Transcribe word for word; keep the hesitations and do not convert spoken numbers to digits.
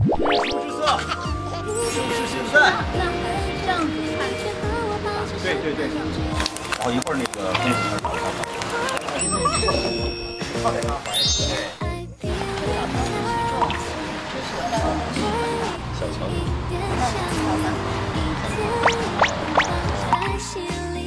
之色，正是现在。 这样子看。 对对对。然后一会儿那个天使那儿靠在他怀里。小乔。